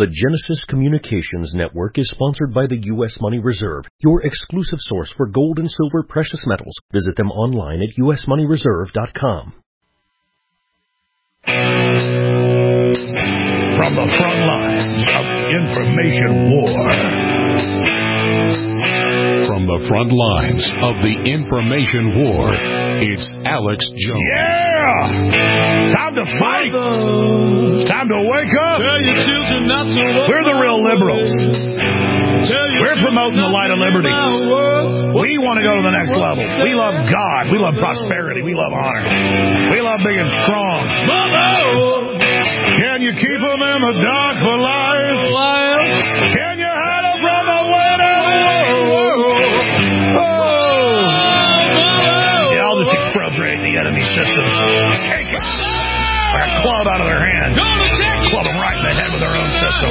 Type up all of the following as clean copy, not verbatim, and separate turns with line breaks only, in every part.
The Genesis Communications Network is sponsored by the U.S. Money Reserve, your exclusive source for gold and silver precious metals. Visit them online at usmoneyreserve.com.
From the front lines of information war.
From the front lines of the information war, it's Alex Jones.
Yeah! Time to fight! It's time to wake up! We're the real liberals. We're promoting the light of liberty. We want to go to the next level. We love God. We love prosperity. We love honor. We love being strong. Can you keep them in the dark for life? Can you hide them from the weight of the world? Yeah, I'll just expropriate the enemy systems. Take it. Like a club out of their hands. Club them right in the head with their own system.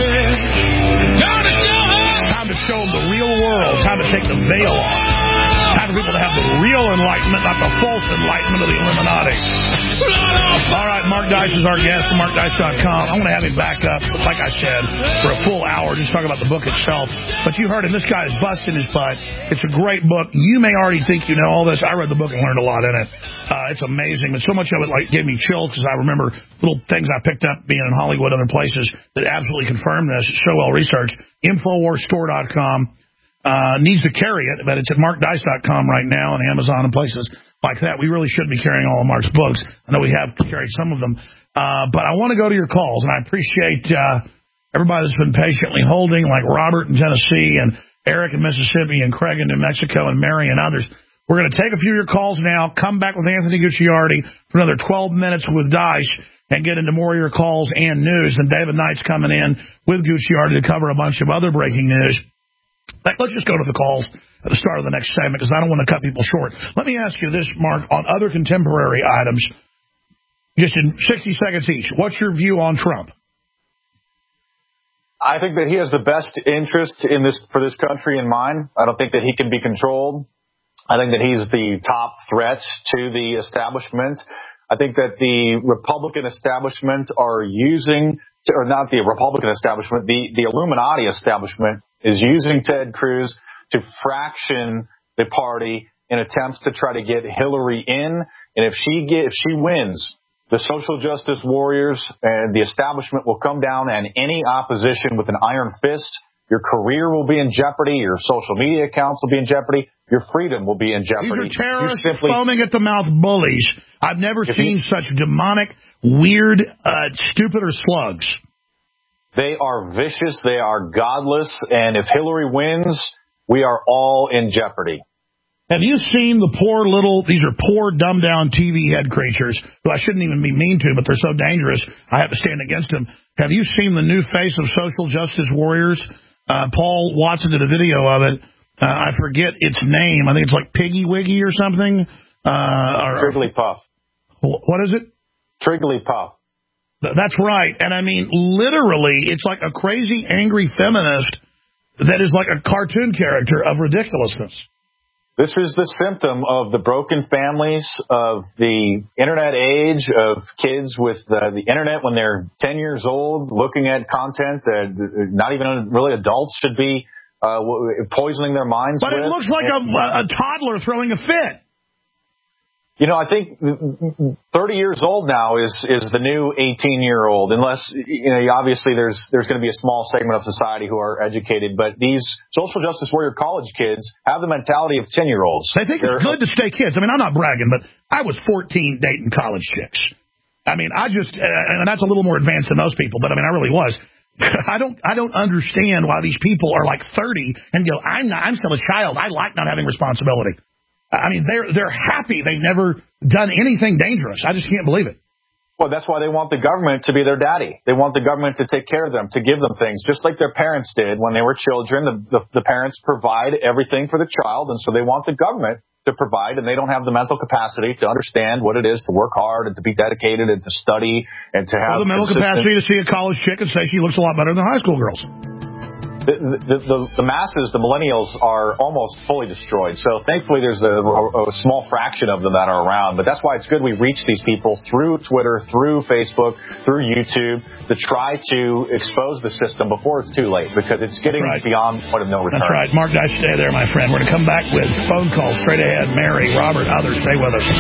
Time to show them the real world. Time to take the veil off. Time for people to have the real enlightenment, not the false enlightenment of the Illuminati. All right, Mark Dice is our guest from MarkDice.com. I want to have him back up, like I said, for a full hour, just talk about the book itself. But you heard him. This guy is busting his butt. It's a great book. You may already think you know all this. I read the book and learned a lot in it. It's amazing. But so much of it gave me chills because I remember little things I picked up being in Hollywood and other places that absolutely confirm this. It's so well researched. InfoWarsStore.com. Needs to carry it, but it's at MarkDice.com right now and Amazon and places like that. We really should be carrying all of Mark's books. I know we have carried some of them. But I want to go to your calls, and I appreciate everybody that's been patiently holding, like Robert in Tennessee and Eric in Mississippi and Craig in New Mexico and Mary and others. We're going to take a few of your calls now, come back with Anthony Gucciardi for another 12 minutes with Dice, and get into more of your calls and news. And David Knight's coming in with Gucciardi to cover a bunch of other breaking news. Let's just go to the calls at the start of the next segment because I don't want to cut people short. Let me ask you this, Mark, on other contemporary items, just in 60 seconds each. What's your view on Trump?
I think that he has the best interest in this for this country in mind. I don't think that he can be controlled. I think that he's the top threat to the establishment. I think that the Republican establishment are using, or not the Republican establishment, the Illuminati establishment is using Ted Cruz to fraction the party in attempts to try to get Hillary in. And if she wins, the social justice warriors and the establishment will come down, and any opposition with an iron fist. Your career will be in jeopardy. Your social media accounts will be in jeopardy. Your freedom will be in jeopardy.
These are terrorists, foaming at the mouth bullies. I've never seen such demonic, weird, stupid or slugs.
They are vicious. They are godless. And if Hillary wins, we are all in jeopardy.
Have you seen the these are poor, dumbed-down TV head creatures, who I shouldn't even be mean to, but they're so dangerous, I have to stand against them. Have you seen the new face of social justice warriors? Paul Watson did a video of it. I forget its name. I think it's like Piggy Wiggy or something.
Trigglypuff.
What is it?
Trigglypuff.
That's right. And I mean, literally, it's like a crazy, angry feminist that is like a cartoon character of ridiculousness.
This is the symptom of the broken families, of the internet age, of kids with the internet when they're 10 years old, looking at content that not even really adults should be poisoning their minds with.
But it looks like a toddler throwing a fit.
You know, I think 30 years old now is the new 18-year-old, unless, obviously there's going to be a small segment of society who are educated, but these social justice warrior college kids have the mentality of 10-year-olds.
They think it's good to stay kids. I mean, I'm not bragging, but I was 14 dating college chicks. I mean, and that's a little more advanced than most people, but I mean, I really was. I don't understand why these people are like 30 and go, I'm still a child. I like not having responsibility. I mean, they're happy they've never done anything dangerous. I just can't believe it.
Well, that's why they want the government to be their daddy. They want the government to take care of them, to give them things, just like their parents did when they were children. The parents provide everything for the child, and so they want the government to provide, and they don't have the mental capacity to understand what it is to work hard and to be dedicated and to study and to have
the mental capacity to see a college chick and say she looks a lot better than high school girls.
the masses, the millennials, are almost fully destroyed. So thankfully there's a small fraction of them that are around. But that's why it's good we reach these people through Twitter, through Facebook, through YouTube, to try to expose the system before it's too late, because it's getting beyond point of no return.
That's right. Mark Dice, stay there, my friend. We're going to come back with phone calls straight ahead. Mary, Robert, others, stay with us.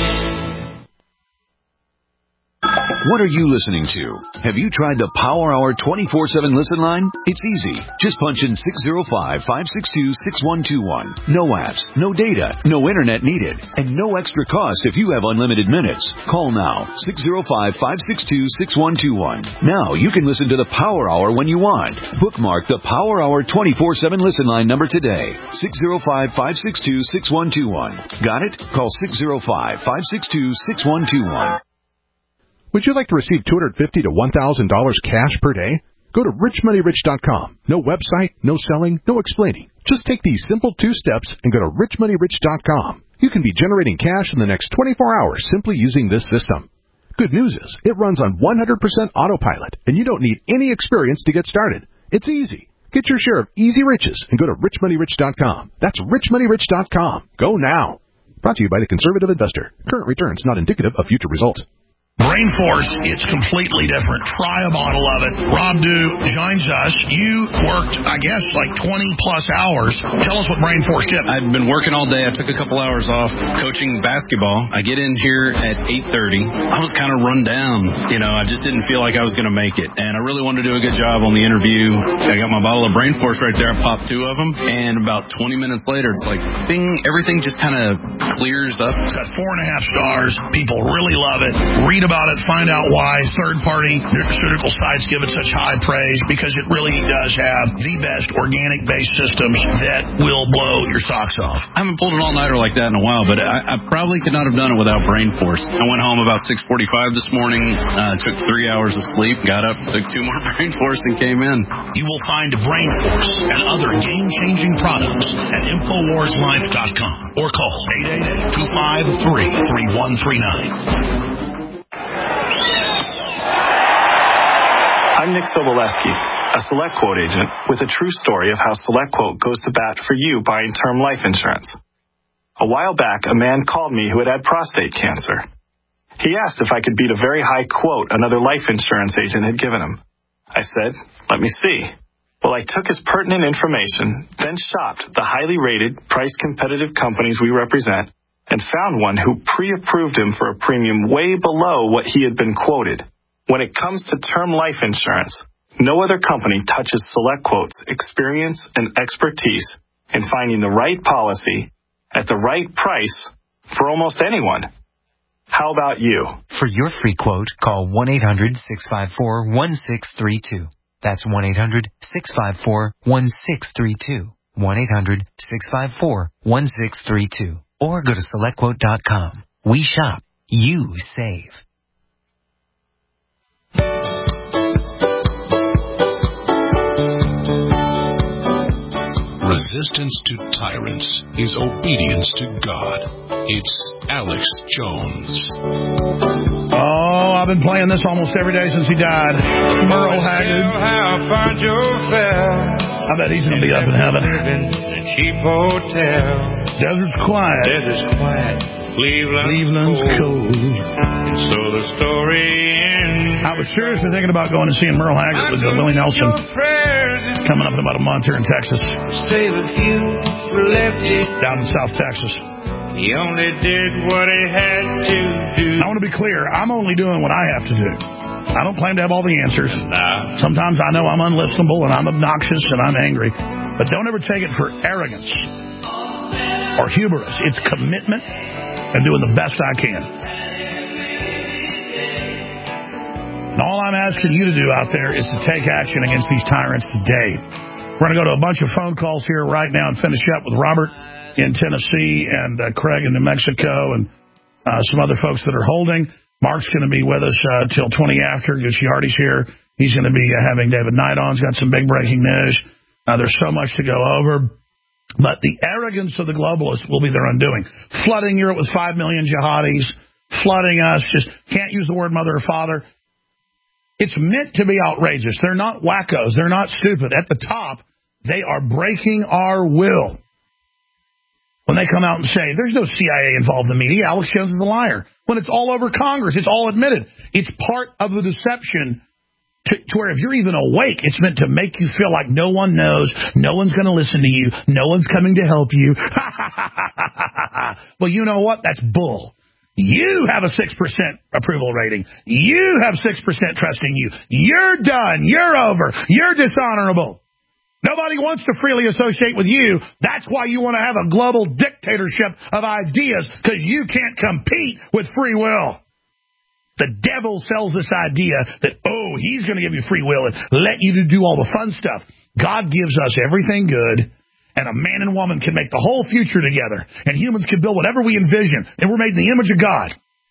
What are you listening to? Have you tried the Power Hour 24/7 listen line? It's easy. Just punch in 605-562-6121. No apps, no data, no internet needed, and no extra cost if you have unlimited minutes. Call now, 605-562-6121. Now you can listen to the Power Hour when you want. Bookmark the Power Hour 24/7 listen line number today. 605-562-6121. Got it? Call 605-562-6121.
Would you like to receive $250 to $1,000 cash per day? Go to richmoneyrich.com. No website, no selling, no explaining. Just take these simple 2 steps and go to richmoneyrich.com. You can be generating cash in the next 24 hours simply using this system. Good news is, it runs on 100% autopilot, and you don't need any experience to get started. It's easy. Get your share of easy riches and go to richmoneyrich.com. That's richmoneyrich.com. Go now. Brought to you by the Conservative Investor. Current returns not indicative of future results.
Brain Force, it's completely different. Try a bottle of it. Rob Dew joins us. You worked, I guess, like 20-plus hours. Tell us what Brain Force did.
I've been working all day. I took a couple hours off coaching basketball. I get in here at 8:30. I was kind of run down. You know, I just didn't feel like I was going to make it. And I really wanted to do a good job on the interview. I got my bottle of Brain Force right there. I popped 2 of them. And about 20 minutes later, it's like, bing, everything just kind of clears up.
It's got 4.5 stars. People really love it. Read about it, find out why third-party nutraceutical sites give it such high praise, because it really does have the best organic-based systems that will blow your socks off.
I haven't pulled an all-nighter like that in a while, but I probably could not have done it without Brain Force. I went home about 6:45 this morning, took 3 hours of sleep, got up, took 2 more Brain Force, and came in.
You will find Brain Force and other game-changing products at InfoWarsLife.com or call 888-253-3139.
I'm Nick Sobolewski, a SelectQuote agent with a true story of how SelectQuote goes to bat for you buying term life insurance. A while back, a man called me who had prostate cancer. He asked if I could beat a very high quote another life insurance agent had given him. I said, let me see. Well, I took his pertinent information, then shopped the highly rated, price-competitive companies we represent, and found one who pre-approved him for a premium way below what he had been quoted. When it comes to term life insurance, no other company touches SelectQuote's experience and expertise in finding the right policy at the right price for almost anyone. How about you?
For your free quote, call 1-800-654-1632. That's 1-800-654-1632. 1-800-654-1632. Or go to SelectQuote.com. We shop. You save.
Resistance to tyrants is obedience to God. It's Alex Jones.
Oh, I've been playing this almost every day since he died. Merle Haggard. I bet he's going to be up in heaven. Desert's quiet. Cleveland's cold.
So the story ends.
I was seriously thinking about going and seeing Merle Haggard with Willie Nelson coming up in about a month here in Texas. Down in South Texas.
He only did what he had to do.
I want to be clear. I'm only doing what I have to do. I don't claim to have all the answers. Sometimes I know I'm unlistenable and I'm obnoxious and I'm angry. But don't ever take it for arrogance or hubris. It's commitment and doing the best I can. And all I'm asking you to do out there is to take action against these tyrants today. We're going to go to a bunch of phone calls here right now and finish up with Robert in Tennessee and Craig in New Mexico and some other folks that are holding. Mark's going to be with us till 20 after. Giardi's here. He's going to be having David Knight on. He's got some big breaking news. There's so much to go over. But the arrogance of the globalists will be their undoing. Flooding Europe with 5 million jihadis, flooding us, just can't use the word mother or father. It's meant to be outrageous. They're not wackos. They're not stupid. At the top, they are breaking our will. When they come out and say, there's no CIA involved in the media, Alex Jones is a liar. When it's all over Congress, it's all admitted. It's part of the deception to where if you're even awake, it's meant to make you feel like no one knows, no one's going to listen to you, no one's coming to help you. Well, you know what? That's bull. You have a 6% approval rating. You have 6% trusting you. You're done. You're over. You're dishonorable. Nobody wants to freely associate with you. That's why you want to have a global dictatorship of ideas, because you can't compete with free will. The devil sells this idea that, he's going to give you free will and let you do all the fun stuff. God gives us everything good, and a man and woman can make the whole future together, and humans can build whatever we envision, and we're made in the image of God.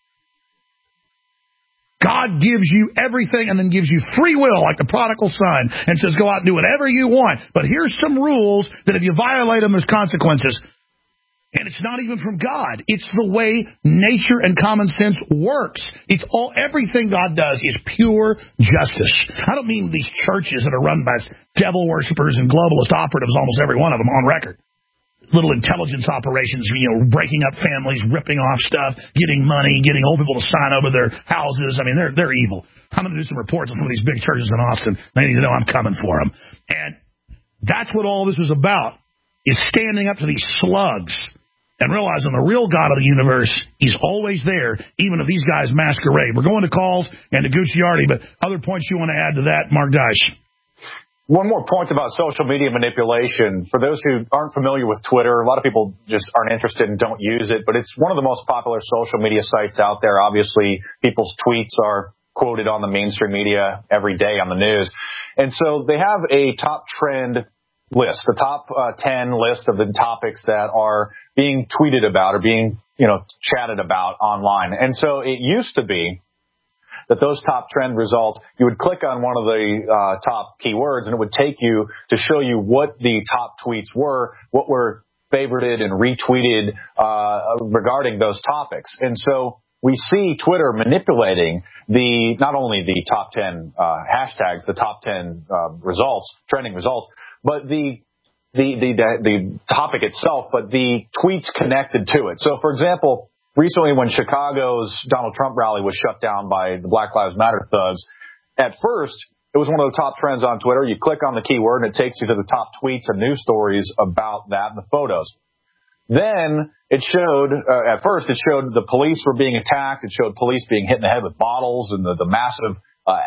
God gives you everything and then gives you free will like the prodigal son and says, go out and do whatever you want. But here's some rules that if you violate them, there's consequences. And it's not even from God. It's the way nature and common sense works. Everything God does is pure justice. I don't mean these churches that are run by devil worshippers and globalist operatives, almost every one of them on record. Little intelligence operations, breaking up families, ripping off stuff, getting money, getting old people to sign over their houses. I mean, they're evil. I'm going to do some reports on some of these big churches in Austin. They need to know I'm coming for them. And that's what all this is about, is standing up to these slugs and realizing the real God of the universe is always there, even if these guys masquerade. We're going to calls and to Gucciardi, but other points you want to add to that, Mark Dice?
One more point about social media manipulation. For those who aren't familiar with Twitter, a lot of people just aren't interested and don't use it, but it's one of the most popular social media sites out there. Obviously, people's tweets are quoted on the mainstream media every day on the news. And so they have a top trend list, the top 10 list of the topics that are being tweeted about or being, chatted about online. And so it used to be that those top trend results, you would click on one of the top keywords and it would take you to show you what the top tweets were, what were favorited and retweeted regarding those topics. And so we see Twitter manipulating not only the top 10 hashtags, the top 10 results, trending results, but the topic itself, but the tweets connected to it. So, for example, recently, when Chicago's Donald Trump rally was shut down by the Black Lives Matter thugs, at first, it was one of the top trends on Twitter. You click on the keyword, and it takes you to the top tweets and news stories about that and the photos. Then it showed, at first, it showed the police were being attacked. It showed police being hit in the head with bottles and the massive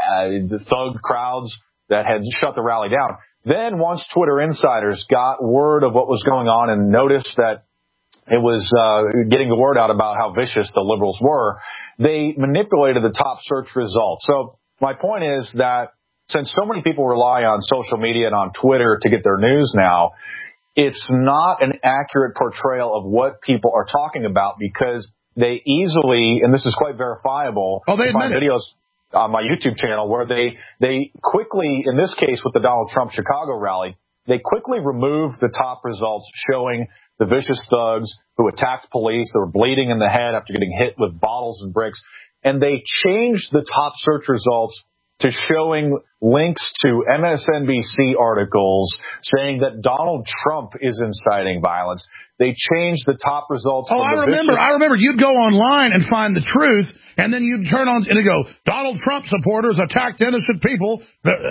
thug crowds that had shut the rally down. Then once Twitter insiders got word of what was going on and noticed that it was getting the word out about how vicious the liberals were, they manipulated the top search results. So my point is that since so many people rely on social media and on Twitter to get their news now, it's not an accurate portrayal of what people are talking about, because they easily, and this is quite verifiable,
they admit
videos on my YouTube channel where they quickly, in this case with the Donald Trump Chicago rally, they quickly removed the top results showing the vicious thugs who attacked police. They were bleeding in the head after getting hit with bottles and bricks. And they changed the top search results to showing links to MSNBC articles saying that Donald Trump is inciting violence. They changed the top results.
I remember. You'd go online and find the truth, and then you'd turn on and it'd go, Donald Trump supporters attacked innocent people.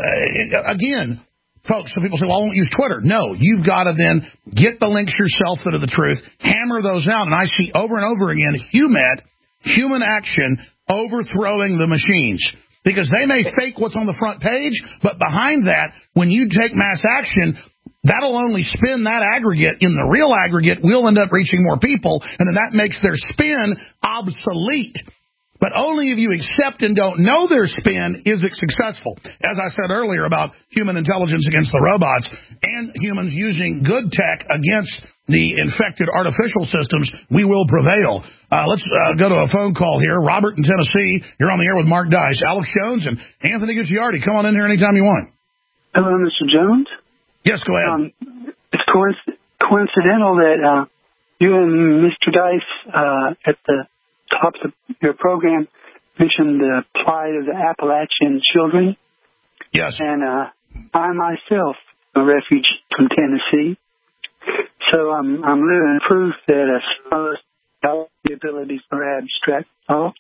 Again, folks, some people say, well, I won't use Twitter. No, you've got to then get the links yourself that are the truth, hammer those out. And I see over and over again human action overthrowing the machines. Because they may fake what's on the front page, but behind that, when you take mass action, that'll only spin that aggregate. In the real aggregate, we'll end up reaching more people, and then that makes their spin obsolete. But only if you accept and don't know their spin is it successful. As I said earlier about human intelligence against the robots and humans using good tech against the infected artificial systems, we will prevail. Let's go to a phone call here. Robert in Tennessee, you're on the air with Mark Dice. Alex Jones and Anthony Gucciardi. Come on in here anytime you want.
Hello, Mr. Jones.
Yes, go ahead.
It's coincidental that you and Mr. Dice at the top of your program mentioned the plight of the Appalachian children.
Yes.
And I myself, a refugee from Tennessee, so I'm living proof that the abilities for abstract thought.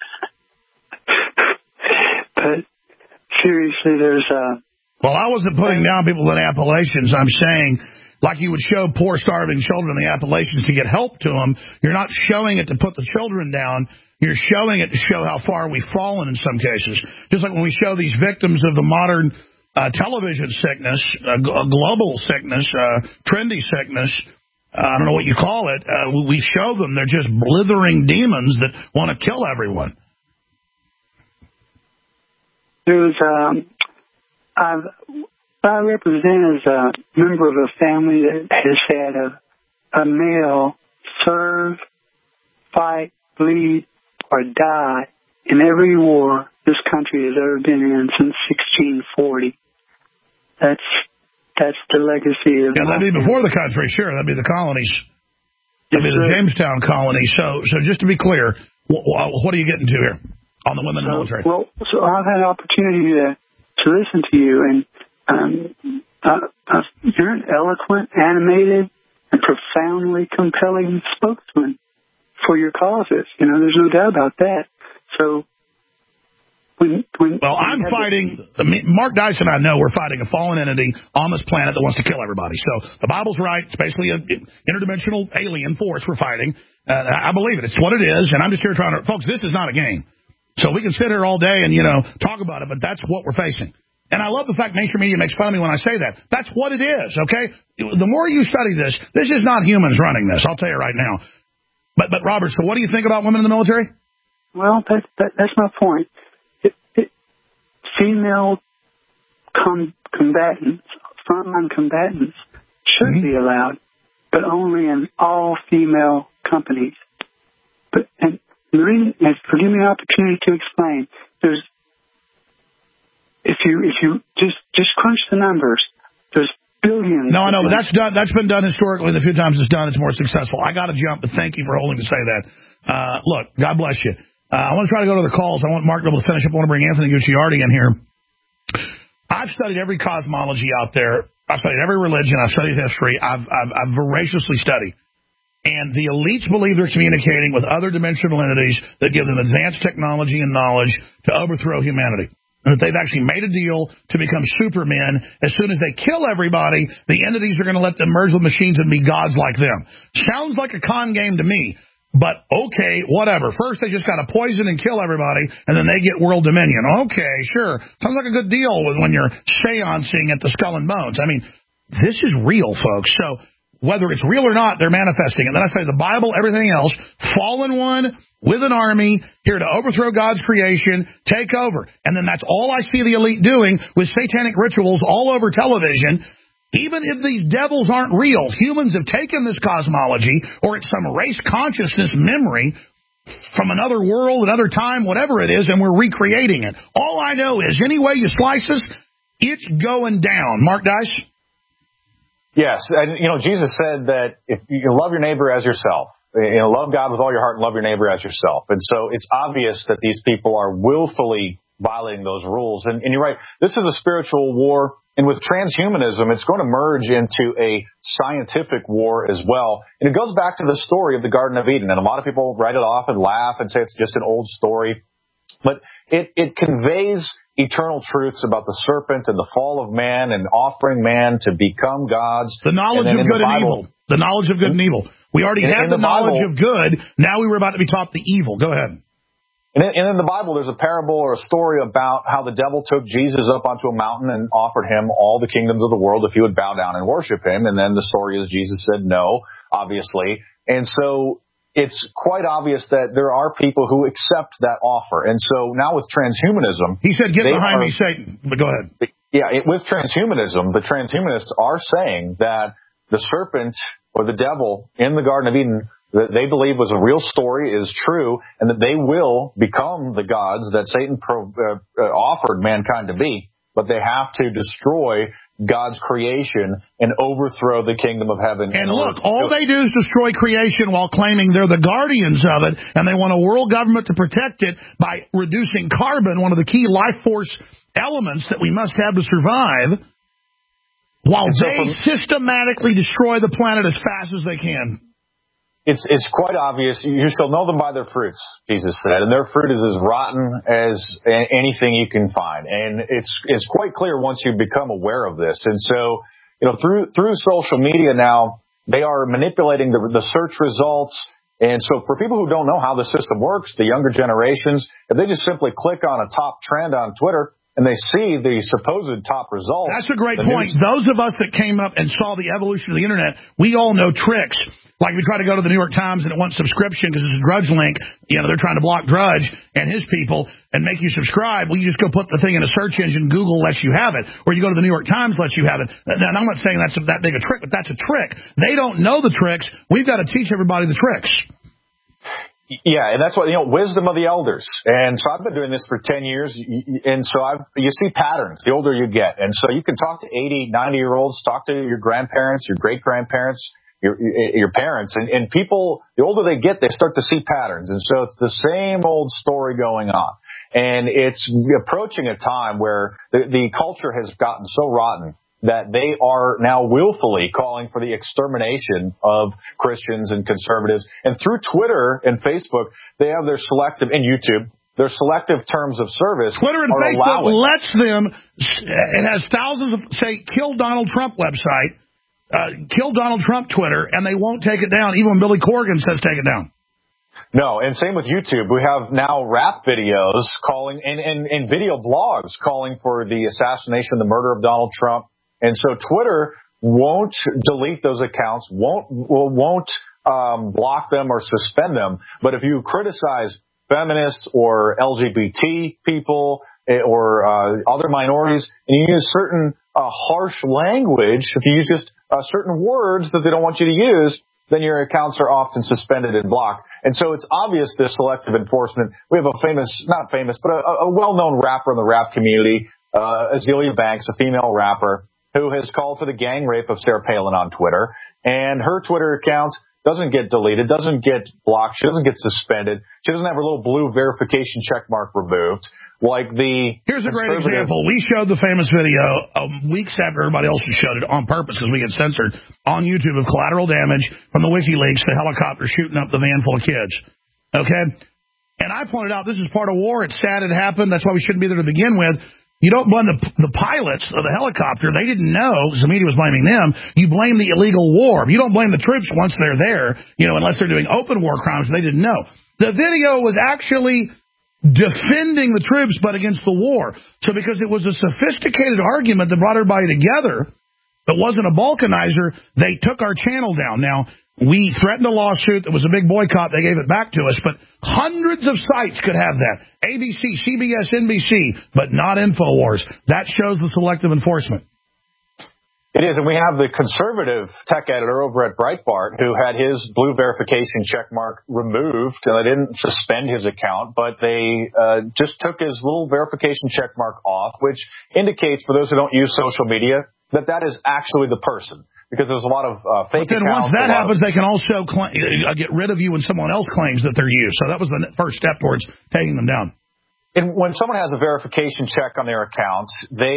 But seriously, there's
Well, I wasn't putting down people in Appalachians. I'm saying, like you would show poor, starving children in the Appalachians to get help to them, you're not showing it to put the children down. You're showing it to show how far we've fallen in some cases. Just like when we show these victims of the modern television sickness, global sickness, trendy sickness, I don't know what you call it, we show them they're just blithering demons that want to kill everyone.
There's I represent as a member of a family that has had a male serve, fight, bleed, or die in every war this country has ever been in since 1640. That's the legacy of.
Yeah, that'd be before the country, sure. That'd be the colonies. That'd be the Jamestown colony. So just to be clear, what are you getting to here on the women in the military?
Well, so I've had an opportunity to listen to you, and you're an eloquent, animated, and profoundly compelling spokesman for your causes. You know, there's no doubt about that. So.
Well, I'm fighting, Mark Dice and I know we're fighting a fallen entity on this planet that wants to kill everybody. So the Bible's right. It's basically an interdimensional alien force we're fighting. I believe it. It's what it is. And I'm just here trying to, folks, this is not a game. So we can sit here all day and, talk about it, but that's what we're facing. And I love the fact mainstream media makes fun of me when I say that. That's what it is, okay? The more you study this is not humans running this. I'll tell you right now. But Robert, so what do you think about women in the military?
Well, that's my point. Female combatants, frontline combatants, should be allowed, but only in all-female companies. And the reason, forgive me the opportunity to explain. If you just crunch the numbers, there's billions.
No, I know, but that's done. That's been done historically. The few times it's done, it's more successful. I got to jump, but thank you for holding to say that. Look, God bless you. I want to try to go to the calls. I want Mark to be able to finish up. I want to bring Anthony Gucciardi in here. I've studied every cosmology out there. I've studied every religion. I've studied history. I've voraciously studied. And the elites believe they're communicating with other dimensional entities that give them advanced technology and knowledge to overthrow humanity. And that they've actually made a deal to become supermen. As soon as they kill everybody, the entities are going to let them merge with machines and be gods like them. Sounds like a con game to me. But, okay, whatever. First, they just got to poison and kill everybody, and then they get world dominion. Okay, sure. Sounds like a good deal when you're seancing at the Skull and Bones. I mean, this is real, folks. So whether it's real or not, they're manifesting it. Then I say the Bible, everything else, fallen one with an army, here to overthrow God's creation, take over. And then that's all I see the elite doing with satanic rituals all over television. Even if these devils aren't real, humans have taken this cosmology, or it's some race consciousness memory from another world, another time, whatever it is, and we're recreating it. All I know is, any way you slice this, it's going down. Mark Dice?
Yes, and Jesus said that if you can love your neighbor as yourself, love God with all your heart and love your neighbor as yourself. And so it's obvious that these people are willfully violating those rules. And you're right, this is a spiritual war. And with transhumanism, it's going to merge into a scientific war as well. And it goes back to the story of the Garden of Eden. And a lot of people write it off and laugh and say it's just an old story. But it conveys eternal truths about the serpent and the fall of man and offering man to become gods.
The knowledge of good and evil. The knowledge of good and evil. We already have the knowledge of good. Now we were about to be taught the evil. Go ahead.
And in the Bible, there's a parable or a story about how the devil took Jesus up onto a mountain and offered him all the kingdoms of the world if he would bow down and worship him. And then the story is Jesus said no, obviously. And so it's quite obvious that there are people who accept that offer. And so now with transhumanism...
He said, get behind me, Satan. But go ahead.
Yeah, with transhumanism, the transhumanists are saying that the serpent or the devil in the Garden of Eden that they believe was a real story is true, and that they will become the gods that Satan offered mankind to be, but they have to destroy God's creation and overthrow the kingdom of heaven.
And look, all they do is destroy creation while claiming they're the guardians of it, and they want a world government to protect it by reducing carbon, one of the key life force elements that we must have to survive, while they systematically destroy the planet as fast as they can.
It's quite obvious. You shall know them by their fruits, Jesus said, and their fruit is as rotten as anything you can find. And it's quite clear once you become aware of this. And so, through social media now, they are manipulating the search results. And so for people who don't know how the system works, the younger generations, if they just simply click on a top trend on Twitter and they see the supposed top results.
That's a great point. Those of us that came up and saw the evolution of the Internet, we all know tricks. Like we try to go to the New York Times and it wants subscription because it's a Drudge link. They're trying to block Drudge and his people and make you subscribe. Well, you just go put the thing in a search engine, Google lets you have it. Or you go to the New York Times, lets you have it. And I'm not saying that's that big a trick, but that's a trick. They don't know the tricks. We've got to teach everybody the tricks.
Yeah, and that's what, wisdom of the elders. And so I've been doing this for 10 years, and so you see patterns the older you get. And so you can talk to 80, 90-year-olds, talk to your grandparents, your great-grandparents, your parents, and people, the older they get, they start to see patterns. And so it's the same old story going on. And it's approaching a time where the culture has gotten so rotten that they are now willfully calling for the extermination of Christians and conservatives. And through Twitter and Facebook, they have their selective, and YouTube, their selective terms of service.
Twitter and Facebook lets them, it has thousands of, say, Kill Donald Trump website, Kill Donald Trump Twitter, and they won't take it down, even when Billy Corgan says take it down.
No, and same with YouTube. We have now rap videos calling, and video blogs calling for the assassination, the murder of Donald Trump. And so Twitter won't delete those accounts, won't block them or suspend them. But if you criticize feminists or LGBT people or other minorities, and you use certain harsh language, if you use just certain words that they don't want you to use, then your accounts are often suspended and blocked. And so it's obvious this selective enforcement. We have not famous, but a well-known rapper in the rap community, Azealia Banks, a female rapper, who has called for the gang rape of Sarah Palin on Twitter. And her Twitter account doesn't get deleted, doesn't get blocked, she doesn't get suspended. She doesn't have her little blue verification check mark removed. Here's a great example. We showed the famous video weeks after everybody else showed it on purpose because we get censored on YouTube of collateral damage from the WikiLeaks, the helicopter shooting up the van full of kids. Okay? And I pointed out this is part of war. It's sad it happened. That's why we shouldn't be there to begin with. You don't blame the pilots of the helicopter. They didn't know because the media was blaming them. You blame the illegal war. You don't blame the troops once they're there, unless they're doing open war crimes. They didn't know. The video was actually defending the troops, but against the war. So because it was a sophisticated argument that brought everybody together, that wasn't a balkanizer, they took our channel down. Now, we threatened a lawsuit. There was a big boycott. They gave it back to us. But hundreds of sites could have that. ABC, CBS, NBC, but not InfoWars. That shows the selective enforcement. It is, and we have the conservative tech editor over at Breitbart who had his blue verification check mark removed, and they didn't suspend his account, but they just took his little verification check mark off, which indicates, for those who don't use social media, that is actually the person. Because there's a lot of fake accounts. But then once
that happens, they can also get rid of you when someone else claims that they're you. So that was the first step towards taking them down.
And when someone has a verification check on their account,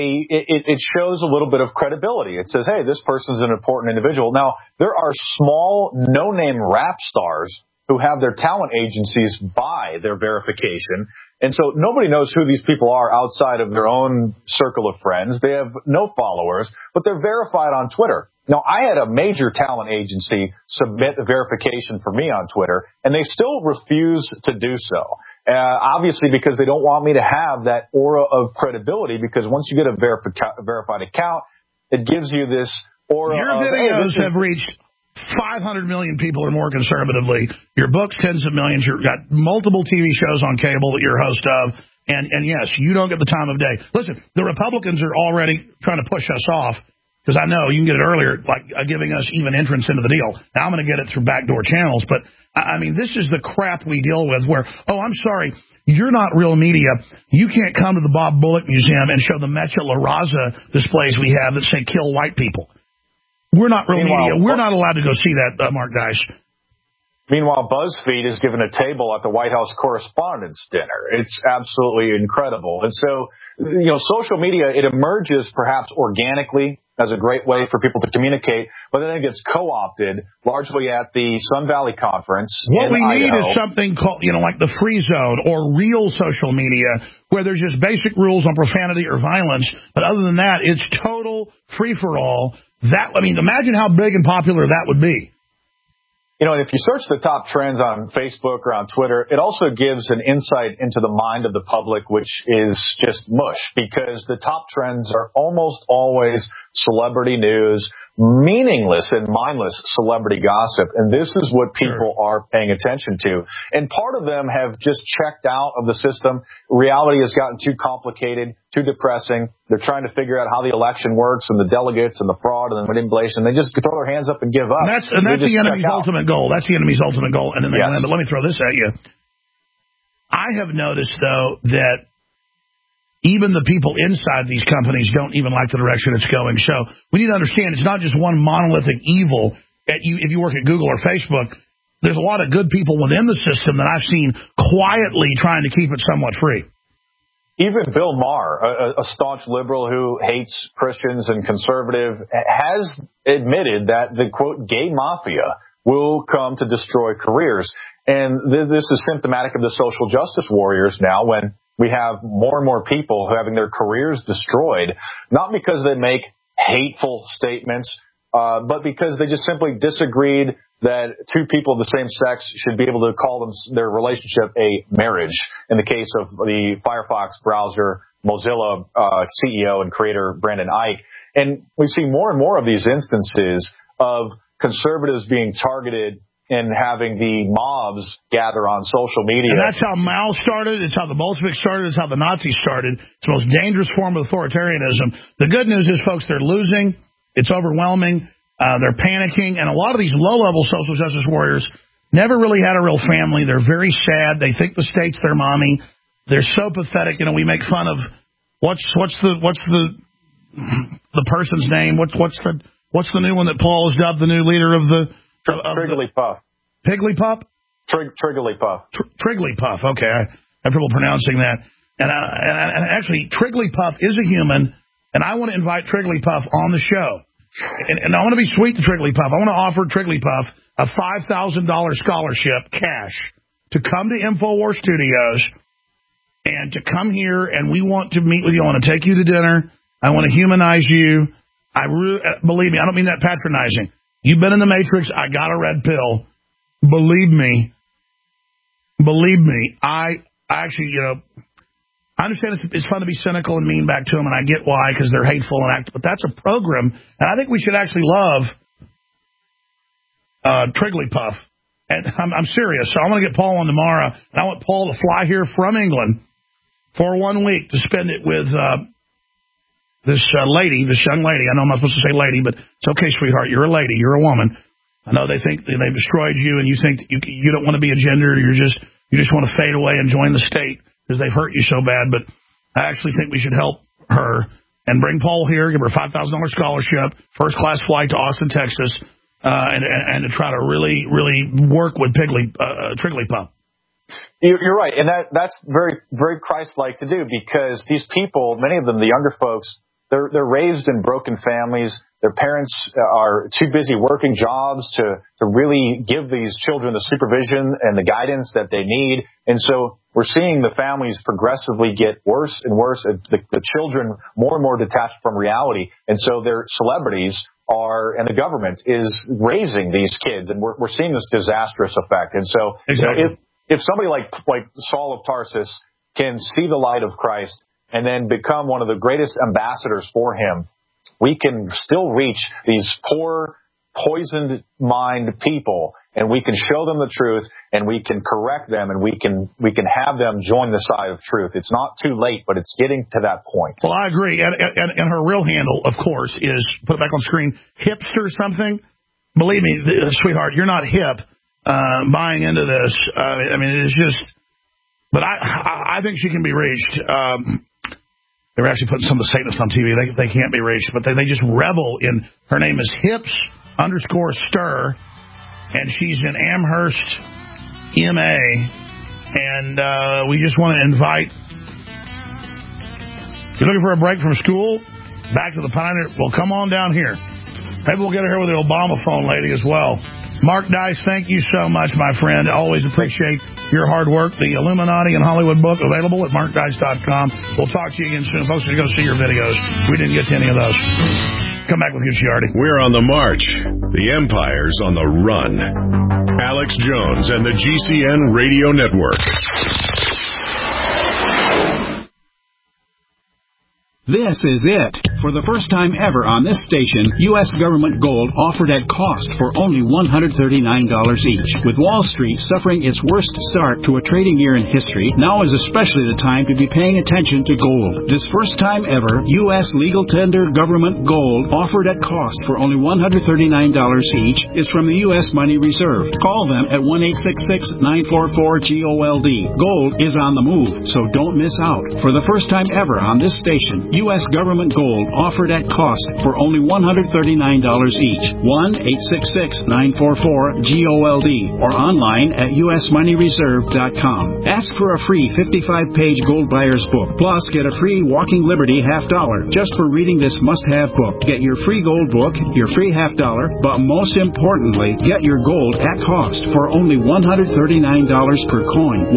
it shows a little bit of credibility. It says, hey, this person's an important individual. Now, there are small, no-name rap stars who have their talent agencies buy their verification. And so nobody knows who these people are outside of their own circle of friends. They have no followers, but they're verified on Twitter. Now, I had a major talent agency submit a verification for me on Twitter, and they still refuse to do so. Obviously, because they don't want me to have that aura of credibility, because once you get a verified account, it gives you this aura
Your videos have reached 500 million people or more conservatively. Your book's tens of millions. You've got multiple TV shows on cable that you're a host of. And yes, you don't get the time of day. Listen, the Republicans are already trying to push us off. because I know you can get it earlier, like giving us even entrance into the deal. Now I'm going to get it through backdoor channels. But, I mean, this is the crap we deal with where, oh, I'm sorry, you're not real media. You can't come to the Bob Bullock Museum and show the Mecha La Raza displays we have that say kill white people. We're not real media. We're not allowed to go see that, Mark Dice.
Meanwhile, BuzzFeed is given a table at the White House Correspondents' Dinner. It's absolutely incredible. And so, social media, it emerges perhaps organically as a great way for people to communicate, but then it gets co-opted largely at the Sun Valley Conference.
What we need is something called, like the free zone or real social media where there's just basic rules on profanity or violence. But other than that, it's total free-for-all. Imagine how big and popular that would be.
And if you search the top trends on Facebook or on Twitter, it also gives an insight into the mind of the public, which is just mush, because the top trends are almost always celebrity news, meaningless and mindless celebrity gossip. And this is what people are paying attention to. And part of them have just checked out of the system. Reality has gotten too complicated, too depressing. They're trying to figure out how the election works and the delegates and the fraud and the manipulation. They just throw their hands up and give up.
And that's the enemy's ultimate goal. That's the enemy's ultimate goal. And then they win. But let me throw this at you. I have noticed, though, that even the people inside these companies don't even like the direction it's going. So we need to understand it's not just one monolithic evil. If you work at Google or Facebook, there's a lot of good people within the system that I've seen quietly trying to keep it somewhat free.
Even Bill Maher, a staunch liberal who hates Christians and conservative, has admitted that the, quote, gay mafia will come to destroy careers. And this is symptomatic of the social justice warriors now when we have more and more people having their careers destroyed, not because they make hateful statements, but because they just simply disagreed that two people of the same sex should be able to call their relationship a marriage. In the case of the Firefox browser, Mozilla CEO and creator Brandon Ike. And we see more and more of these instances of conservatives being targeted and having the mobs gather on social media.
And that's how Mao started. It's how the Bolsheviks started. It's how the Nazis started. It's the most dangerous form of authoritarianism. The good news is, folks, they're losing. It's overwhelming. They're panicking. And a lot of these low-level social justice warriors never really had a real family. They're very sad. They think the state's their mommy. They're so pathetic. We make fun of what's the person's name? What's the new one that Paul has dubbed the new leader of the
Trigglypuff.
Pigglypuff?
Trigglypuff.
Trigglypuff. Okay, I have trouble pronouncing that. And actually, Trigglypuff is a human, and I want to invite Trigglypuff on the show. And I want to be sweet to Trigglypuff. I want to offer Trigglypuff a $5,000 scholarship, cash, to come to InfoWars Studios and to come here, and we want to meet with you. I want to take you to dinner. I want to humanize you. Believe me, I don't mean that patronizing. You've been in the Matrix. I got a red pill. Believe me. I actually, I understand it's fun to be cynical and mean back to them, and I get why, because they're hateful and act. But that's a program, and I think we should actually love Trigglypuff. And I'm serious. So I want to get Paul on tomorrow, and I want Paul to fly here from England for 1 week to spend it with this young lady. I know I'm not supposed to say lady, but it's okay, sweetheart. You're a lady. You're a woman. I know they think they've destroyed you, and you think you don't want to be a gender. You just want to fade away and join the state because they've hurt you so bad. But I actually think we should help her and bring Paul here, give her a $5,000 scholarship, first-class flight to Austin, Texas, and to try to really, really work with Trigglypuff.
You're right, and that's very, very Christ-like to do, because these people, many of them, the younger folks, they're raised in broken families. Their parents are too busy working jobs to really give these children the supervision and the guidance that they need. And so we're seeing the families progressively get worse and worse, the children more and more detached from reality. And so their celebrities and the government is raising these kids, and we're seeing this disastrous effect. And so
exactly.
If somebody like Saul of Tarsus can see the light of Christ and then become one of the greatest ambassadors for him, we can still reach these poor, poisoned mind people and we can show them the truth, and we can correct them, and we can have them join the side of truth. It's not too late, but it's getting to that point.
Well, I agree. And her real handle, of course, is, put it back on screen, hipster something. Believe me, sweetheart, you're not hip buying into this. I mean, it's just... But I think she can be reached. They were actually putting some of the Satanists on TV. They can't be reached, but they just revel in... Her name is Hips_Stir, and she's in Amherst, MA, and we just want to invite... If you're looking for a break from school, back to the Pioneer, well, come on down here. Maybe we'll get her here with the Obama phone lady as well. Mark Dice, thank you so much, my friend. Always appreciate your hard work. The Illuminati in Hollywood book available at markdice.com. We'll talk to you again soon. Folks, we're going to see your videos. We didn't get to any of those. Come back with you, Giardi.
We're on the march. The empire's on the run. Alex Jones and the GCN Radio Network.
This is it. For the first time ever on this station, U.S. government gold offered at cost for only $139 each. With Wall Street suffering its worst start to a trading year in history, now is especially the time to be paying attention to gold. This first time ever, U.S. legal tender government gold offered at cost for only $139 each is from the U.S. Money Reserve. Call them at 1-866-944-GOLD. Gold is on the move, so don't miss out. For the first time ever on this station, U.S. government gold offered at cost for only $139 each. 1-866-944-GOLD or online at usmoneyreserve.com. Ask for a free 55-page gold buyer's book. Plus, get a free Walking Liberty $50 just for reading this must-have book. Get your free gold book, your free $50, but most importantly, get your gold at cost for only $139 per coin.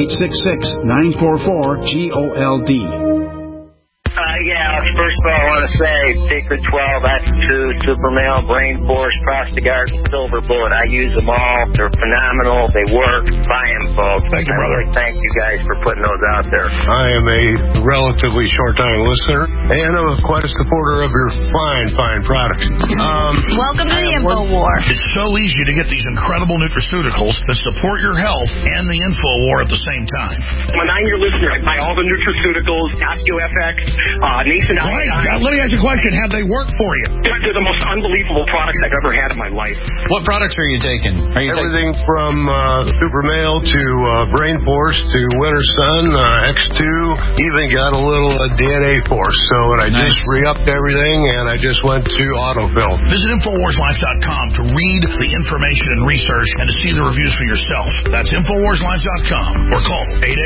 1-866-944-GOLD.
First of all, I want to say Sacred 12, Attitude, Super Male, Brain Force, Prostagard, and Silver Bullet. I use them all. They're phenomenal. They work. Buy them, folks.
Thank you, brother.
Thank you guys for putting those out there.
I am a relatively short-time listener, and I'm quite a supporter of your fine products.
Welcome to the InfoWar.
It's so easy to get these incredible nutraceuticals that support your health and the InfoWar at the same time.
I'm a 9-year listener. I buy all the nutraceuticals, OsteoFX, Nascent Iodine.
Let me ask you a question. Have they worked for you?
They're the most unbelievable products I've ever had in my life.
What products are you taking?
Everything from Super Male to Brain Force to Winter Sun, X2, even got a little DNA Force. So I just re-upped everything, and I just went to autofill.
Visit InfoWarsLife.com to read the information and research and to see the reviews for yourself. That's InfoWarsLife.com or call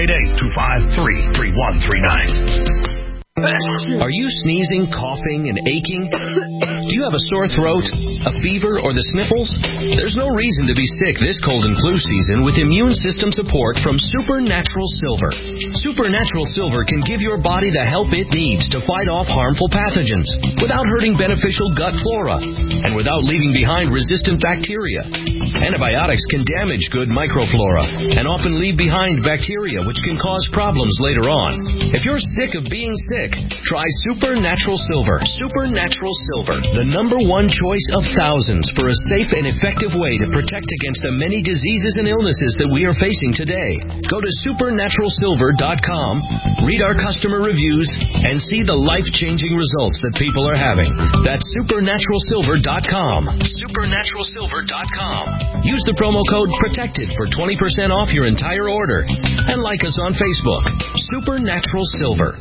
888-253-3139.
Are you sneezing, coughing, and aching? Do you have a sore throat, a fever, or the sniffles? There's no reason to be sick this cold and flu season with immune system support from Supernatural Silver. Supernatural Silver can give your body the help it needs to fight off harmful pathogens without hurting beneficial gut flora and without leaving behind resistant bacteria. Antibiotics can damage good microflora and often leave behind bacteria which can cause problems later on. If you're sick of being sick, try Supernatural Silver. Supernatural Silver, the #1 choice of thousands for a safe and effective way to protect against the many diseases and illnesses that we are facing today. Go to supernaturalsilver.com, read our customer reviews, and see the life-changing results that people are having. That's supernaturalsilver.com. Supernaturalsilver.com. Use the promo code PROTECTED for 20% off your entire order. And like us on Facebook. Supernatural Silver.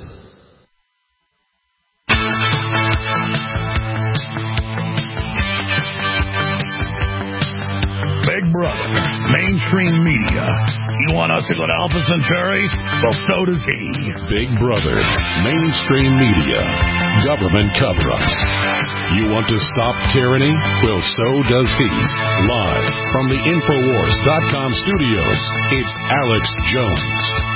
Big Brother, mainstream media. You want us to go to Alpha Centauri? Well, so does he.
Big Brother, mainstream media, government cover-ups. You want to stop tyranny? Well, so does he. Live from the Infowars.com studios, it's Alex Jones.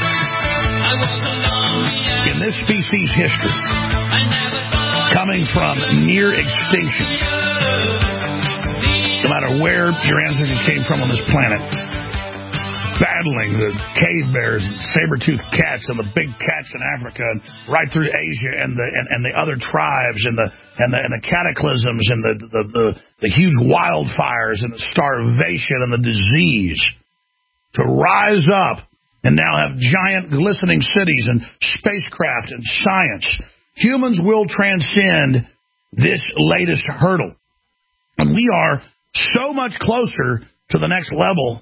In this species' history, coming from near extinction, no matter where your ancestors came from on this planet, battling the cave bears and saber-toothed cats and the big cats in Africa and right through Asia and the other tribes and the cataclysms and the huge wildfires and the starvation and the disease, to rise up and now have giant glistening cities and spacecraft and science. Humans will transcend this latest hurdle. And we are so much closer to the next level.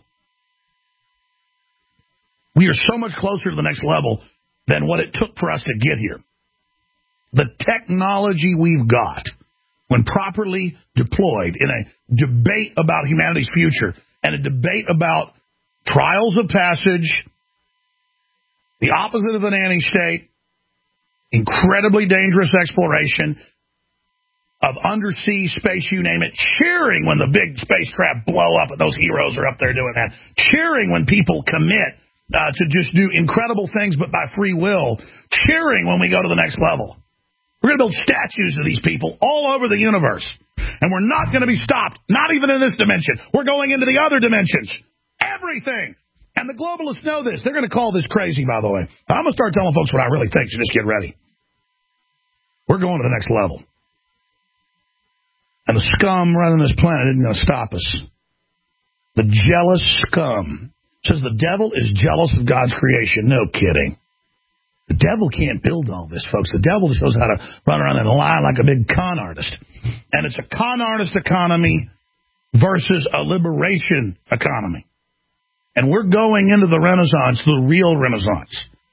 We are so much closer to the next level than what it took for us to get here. The technology we've got, when properly deployed in a debate about humanity's future and a debate about trials of passage, the opposite of an anti-state, incredibly dangerous exploration of undersea space, you name it, cheering when the big spacecraft blow up and those heroes are up there doing that, cheering when people commit to just do incredible things but by free will, cheering when we go to the next level. We're going to build statues of these people all over the universe, and we're not going to be stopped, not even in this dimension. We're going into the other dimensions. Everything. And the globalists know this. They're going to call this crazy, by the way. I'm going to start telling folks what I really think, so just get ready. We're going to the next level. And the scum running this planet isn't going to stop us. The jealous scum says the devil is jealous of God's creation. No kidding. The devil can't build all this, folks. The devil just knows how to run around and lie like a big con artist. And it's a con artist economy versus a liberation economy. And we're going into the Renaissance, the real Renaissance.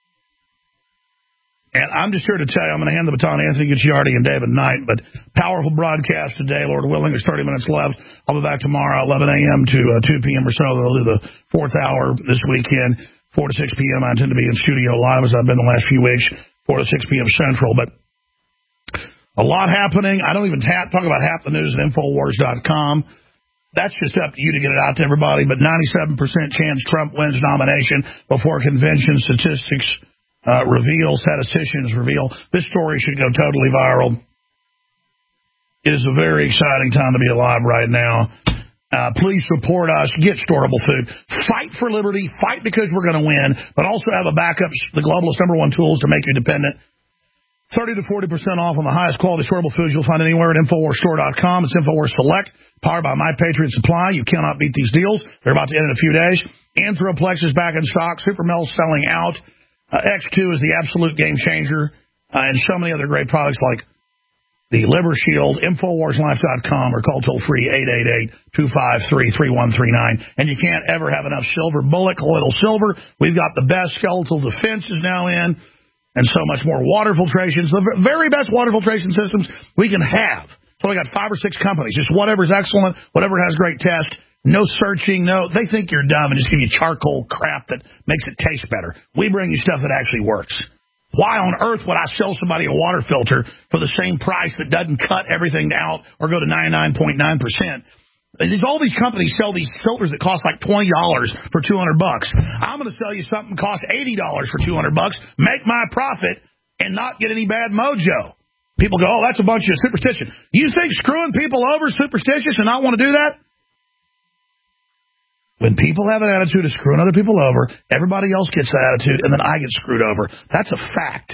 And I'm just here to tell you, I'm going to hand the baton to Anthony Gucciardi and David Knight, but powerful broadcast today, Lord willing. There's 30 minutes left. I'll be back tomorrow, 11 a.m. to 2 p.m. or so. They'll do the fourth hour this weekend, 4 to 6 p.m. I intend to be in studio live, as I've been the last few weeks, 4 to 6 p.m. Central. But a lot happening. I don't even talk about half the news at Infowars.com. That's just up to you to get it out to everybody. But 97% chance Trump wins nomination before convention statistics statisticians reveal. This story should go totally viral. It is a very exciting time to be alive right now. Please support us. Get storable food. Fight for liberty. Fight because we're going to win, but also have a backup. The globalist #1 tools to make you dependent. 30 to 40% off on the highest quality storable foods you'll find anywhere at InfoWarsStore.com. It's InfoWars Select, powered by My Patriot Supply. You cannot beat these deals. They're about to end in a few days. Anthroplex is back in stock. Supermel's selling out. X2 is the absolute game changer, and so many other great products like the Liver Shield. InfoWarsLife.com, or call toll-free 888-253-3139. And you can't ever have enough silver. Bullet Colloidal Silver. We've got the best skeletal defense is now in, and so much more. Water filtrations, the very best water filtration systems we can have. So we got 5 or 6 companies. Just whatever's excellent, whatever has great test. No searching, no. They think you're dumb and just give you charcoal crap that makes it taste better. We bring you stuff that actually works. Why on earth would I sell somebody a water filter for the same price that doesn't cut everything out or go to 99.9%? All these companies sell these filters that cost like $20 for $200. I'm going to sell you something that costs $80 for $200, make my profit, and not get any bad mojo. People go, oh, that's a bunch of superstition. You think screwing people over is superstitious and not want to do that? When people have an attitude of screwing other people over, everybody else gets that attitude, and then I get screwed over. That's a fact.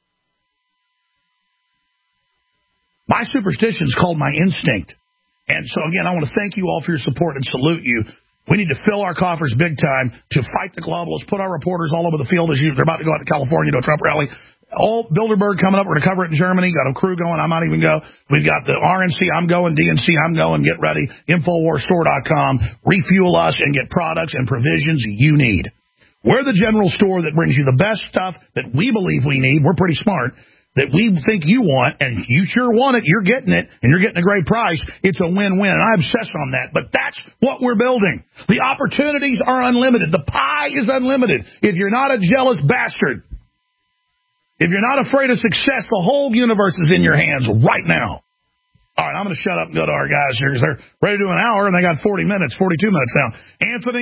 My superstition is called my instinct. And so, again, I want to thank you all for your support and salute you. We need to fill our coffers big time to fight the globalists, put our reporters all over the field as they're about to go out to California to a Trump rally. All Bilderberg coming up. We're going to cover it in Germany. Got a crew going. I might even go. We've got the RNC. I'm going. DNC. I'm going. Get ready. InfoWarsStore.com. Refuel us and get products and provisions you need. We're the general store that brings you the best stuff that we believe we need. We're pretty smart. That we think you want, and you sure want it. You're getting it, and you're getting a great price. It's a win-win, and I obsess on that. But that's what we're building. The opportunities are unlimited. The pie is unlimited. If you're not a jealous bastard, if you're not afraid of success, the whole universe is in your hands right now. All right, I'm going to shut up and go to our guys here because they're ready to do an hour, and they got 42 minutes now. Anthony,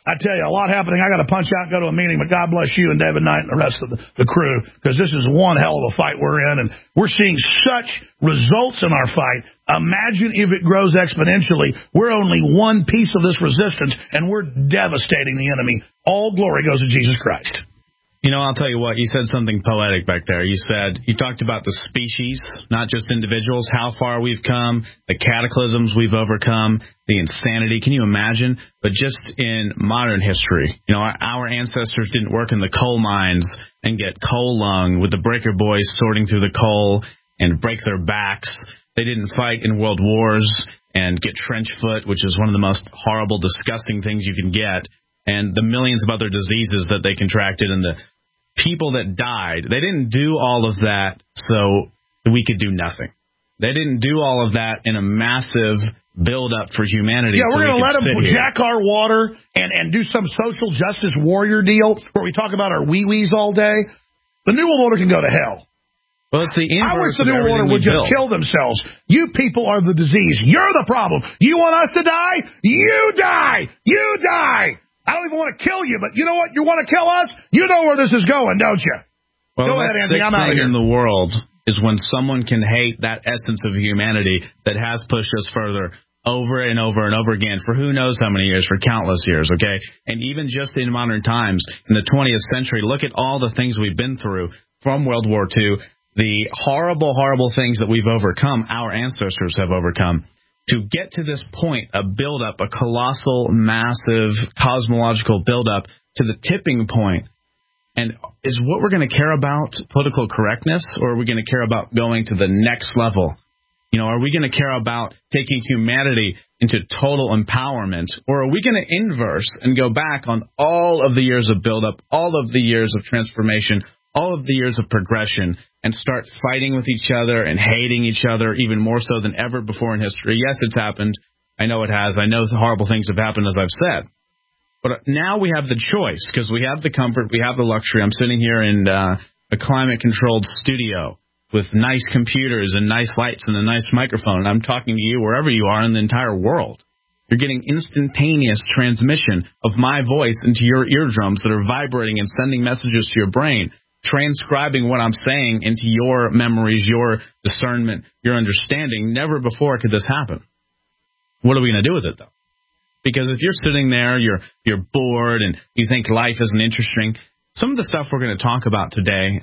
I tell you, a lot happening. I got to punch out and go to a meeting, but God bless you and David Knight and the rest of the crew, because this is one hell of a fight we're in, and we're seeing such results in our fight. Imagine if it grows exponentially. We're only one piece of this resistance, and we're devastating the enemy. All glory goes to Jesus Christ.
You know, I'll tell you what, you said something poetic back there. You talked about the species, not just individuals, how far we've come, the cataclysms we've overcome, the insanity. Can you imagine? But just in modern history, you know, our ancestors didn't work in the coal mines and get coal lung with the breaker boys sorting through the coal and break their backs. They didn't fight in world wars and get trench foot, which is one of the most horrible, disgusting things you can get, and the millions of other diseases that they contracted and the people that died. They didn't do all of that so we could do nothing. They didn't do all of that in a massive build-up for humanity.
Yeah, we're going to let them jack our water and do some social justice warrior deal where we talk about our wee-wees all day. The New World Order can go to hell.
Well, it's the inverse.
I wish the New World Order would just kill themselves. You people are the disease. You're the problem. You want us to die? You die. You die. I don't even want to kill you, but you know what? You want to kill us? You know where this is going, don't you?
Well,
go ahead, Anthony. I'm out of here.
In the world is when someone can hate that essence of humanity that has pushed us further over and over and over again for who knows how many years, for countless years, okay? And even just in modern times, in the 20th century, look at all the things we've been through from World War II, the horrible, horrible things that we've overcome, our ancestors have overcome. To get to this point, a buildup, a colossal, massive, cosmological buildup to the tipping point. And is what we're going to care about political correctness, or are we going to care about going to the next level? You know, are we going to care about taking humanity into total empowerment, or are we going to inverse and go back on all of the years of buildup, all of the years of transformation, all of the years of progression, and start fighting with each other and hating each other even more so than ever before in history? Yes, it's happened. I know it has. I know the horrible things have happened, as I've said. But now we have the choice, because we have the comfort, we have the luxury. I'm sitting here in a climate-controlled studio with nice computers and nice lights and a nice microphone, and I'm talking to you wherever you are in the entire world. You're getting instantaneous transmission of my voice into your eardrums that are vibrating and sending messages to your brain, transcribing what I'm saying into your memories, your discernment, your understanding. Never before could this happen. What are we going to do with it, though? Because if you're sitting there, you're bored, and you think life isn't interesting, some of the stuff we're going to talk about today,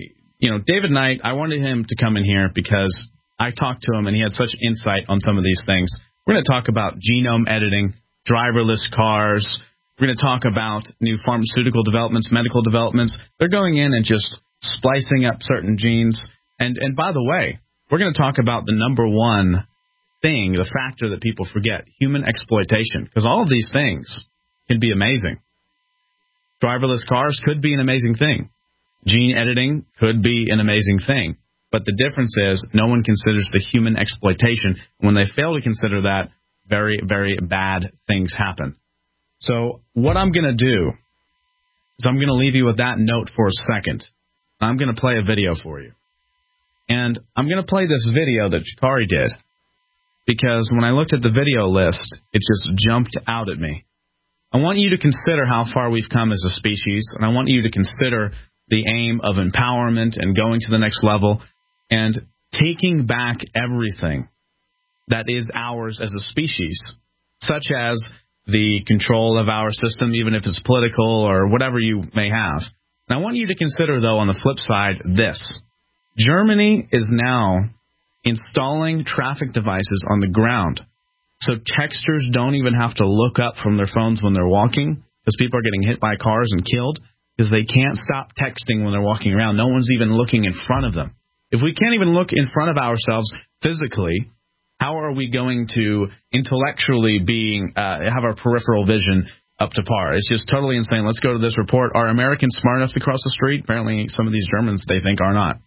and David Knight, I wanted him to come in here because I talked to him, and he had such insight on some of these things. We're going to talk about genome editing, driverless cars. We're going to talk about new pharmaceutical developments, medical developments. They're going in and just splicing up certain genes. And by the way, we're going to talk about the number one thing, the factor that people forget, human exploitation, because all of these things can be amazing. Driverless cars could be an amazing thing. Gene editing could be an amazing thing. But the difference is no one considers the human exploitation. When they fail to consider that, very, very bad things happen. So what I'm going to do is I'm going to leave you with that note for a second. I'm going to play a video for you. And I'm going to play this video that Shikari did, because when I looked at the video list, it just jumped out at me. I want you to consider how far we've come as a species, and I want you to consider the aim of empowerment and going to the next level and taking back everything that is ours as a species, such as the control of our system, even if it's political or whatever you may have. And I want you to consider, though, on the flip side, this. Germany is now installing traffic devices on the ground, so texters don't even have to look up from their phones when they're walking, because people are getting hit by cars and killed because they can't stop texting when they're walking around. No one's even looking in front of them. If we can't even look in front of ourselves physically, how are we going to intellectually have our peripheral vision up to par? It's just totally insane. Let's go to this report. Are Americans smart enough to cross the street? Apparently some of these Germans, they think, are not.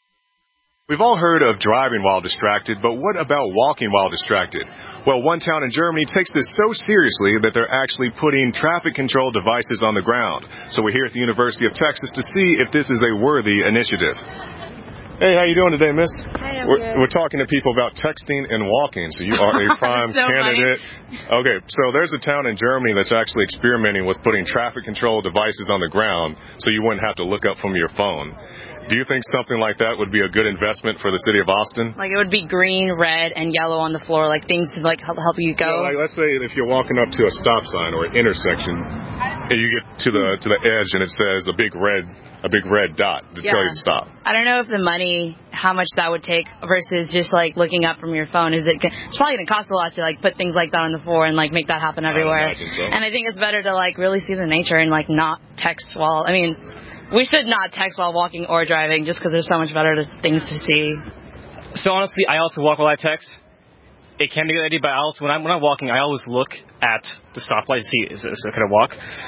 We've all heard of driving while distracted, but what about walking while distracted? Well, one town in Germany takes this so seriously that they're actually putting traffic control devices on the ground. So we're here at the University of Texas to see if this is a worthy initiative. Hey, how you doing today, miss?
Hi,
We're talking to people about texting and walking, so you are a prime candidate. Okay, so there's a town in Germany that's actually experimenting with putting traffic control devices on the ground so you wouldn't have to look up from your phone. Do you think something like that would be a good investment for the city of Austin?
Like it would be green, red, and yellow on the floor, like things to like help you go.
Like let's say if you're walking up to a stop sign or an intersection, and you get to the edge and it says a big red dot to tell you to stop.
I don't know if the money, how much that would take versus just like looking up from your phone. It's probably going to cost a lot to like put things like that on the floor and like make that happen everywhere.
I imagine so.
And I think it's better to like really see the nature and like not text while. I mean, we should not text while walking or driving just because there's so much better things to see.
So honestly, I also walk while I text. It can be a good idea, but I also, when I'm walking, I always look at the stoplight to see is it going to walk.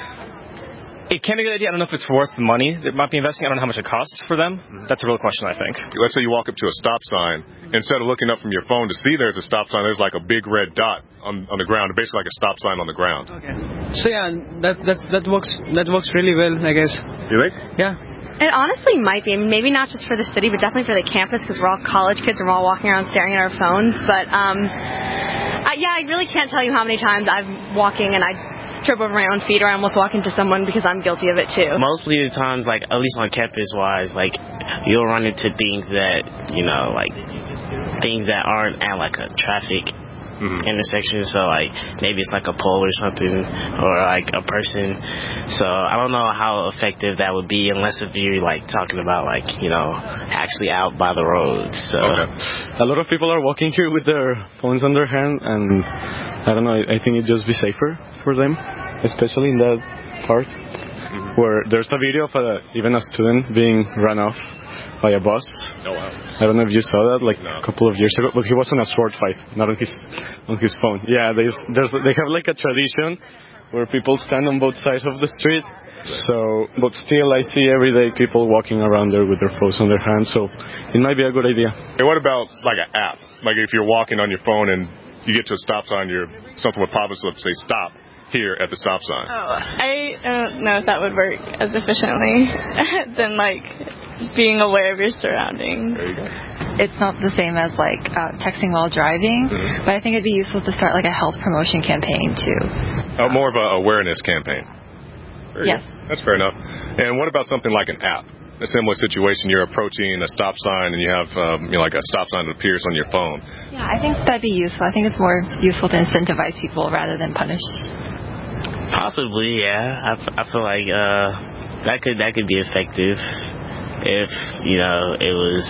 It can be a good idea. I don't know if it's worth the money they might be investing. I don't know how much it costs for them. That's a real question, I think.
Let's say you walk up to a stop sign. Instead of looking up from your phone to see there's a stop sign, there's like a big red dot on the ground, basically like a stop sign on the ground.
Okay. So yeah, that works really well, I guess.
You think?
Yeah.
It honestly might be. I mean, maybe not just for the city, but definitely for the campus because we're all college kids and we're all walking around staring at our phones. But I really can't tell you how many times I'm walking and I trip over my own feet or I almost walk into someone because I'm guilty of it too.
Mostly the times, like at least on campus wise, like you'll run into things that, you know, like things that aren't at like a traffic intersection, so like maybe it's like a pole or something or like a person. So I don't know how effective that would be unless if you're like talking about like, you know, actually out by the road. So
a lot of people are walking here with their phones on their hand, and I don't know, I think it'd just be safer for them, especially in that part where there's a video of even a student being run off by a bus.
Oh wow.
I don't know if you saw that a couple of years ago, but he was on a sword fight, not on his phone. Yeah, they have like a tradition where people stand on both sides of the street. So, but still I see every day people walking around there with their phones on their hands, so it might be a good idea.
Hey, what about like an app? Like if you're walking on your phone and you get to a stop sign, something would pop up and say stop here at the stop sign.
Oh, I don't know if that would work as efficiently than like being aware of your surroundings.
There you go.
It's not the same as like texting while driving, but I think it'd be useful to start like a health promotion campaign too.
More of an awareness campaign.
Yes.
That's fair enough. And what about something like an app? A similar situation, you're approaching a stop sign and you have like a stop sign that appears on your phone.
Yeah, I think that'd be useful. I think it's more useful to incentivize people rather than punish.
possibly, yeah. I feel like that could be effective if it was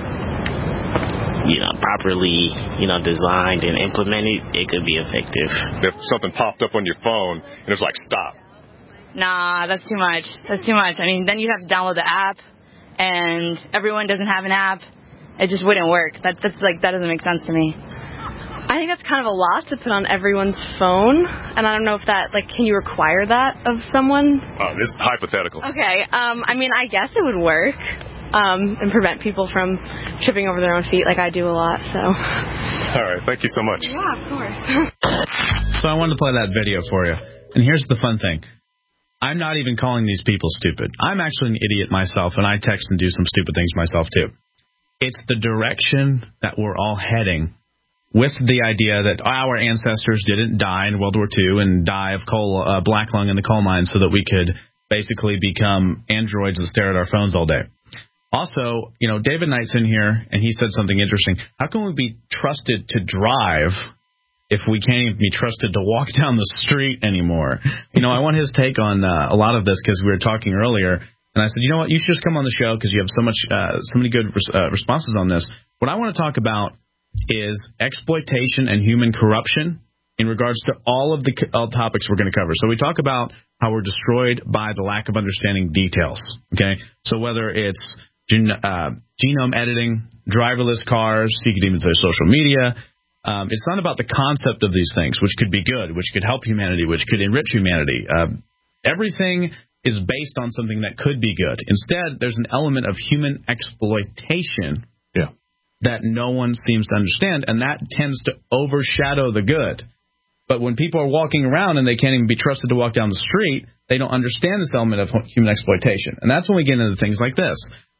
properly designed and implemented. It could be effective.
If something popped up on your phone and it was like stop.
Nah, that's too much. I mean, then you'd have to download the app, and everyone doesn't have an app. It just wouldn't work. That doesn't make sense to me.
I think that's kind of a lot to put on everyone's phone, and I don't know if that, can you require that of someone?
Oh, this is hypothetical.
Okay, I mean, I guess it would work, and prevent people from tripping over their own feet like I do a lot, so.
All right, thank you so much.
Yeah, of course.
So I wanted to play that video for you, and here's the fun thing. I'm not even calling these people stupid. I'm actually an idiot myself, and I text and do some stupid things myself, too. It's the direction that we're all heading with the idea that our ancestors didn't die in World War II and die of black lung in the coal mines so that we could basically become androids that stare at our phones all day. Also, David Knight's in here, and he said something interesting. How can we be trusted to drive if we can't even be trusted to walk down the street anymore? I want his take on a lot of this because we were talking earlier, and I said, you know what, you should just come on the show because you have so many good responses on this. What I want to talk about is exploitation and human corruption in regards to all topics we're going to cover. So we talk about how we're destroyed by the lack of understanding details, okay? So whether it's genome editing, driverless cars, you could even say social media. It's not about the concept of these things, which could be good, which could help humanity, which could enrich humanity. Everything is based on something that could be good. Instead, there's an element of human exploitation that no one seems to understand, and that tends to overshadow the good. But when people are walking around and they can't even be trusted to walk down the street, they don't understand this element of human exploitation. And that's when we get into things like this.